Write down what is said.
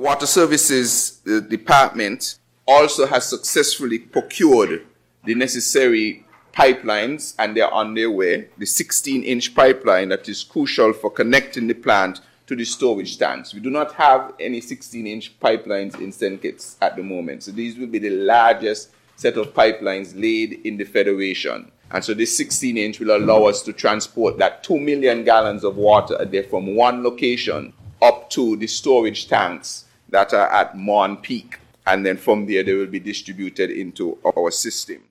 Water Services Department also has successfully procured the necessary pipelines, and they're on their way. The 16-inch pipeline that is crucial for connecting the plant to the storage tanks. We do not have any 16-inch pipelines in St. Kitts at the moment. So these will be the largest set of pipelines laid in the Federation. And so this 16-inch will allow us to transport that 2 million gallons of water a day from one location up to the storage tanks that are at Mon Peak. And then from there, they will be distributed into our system.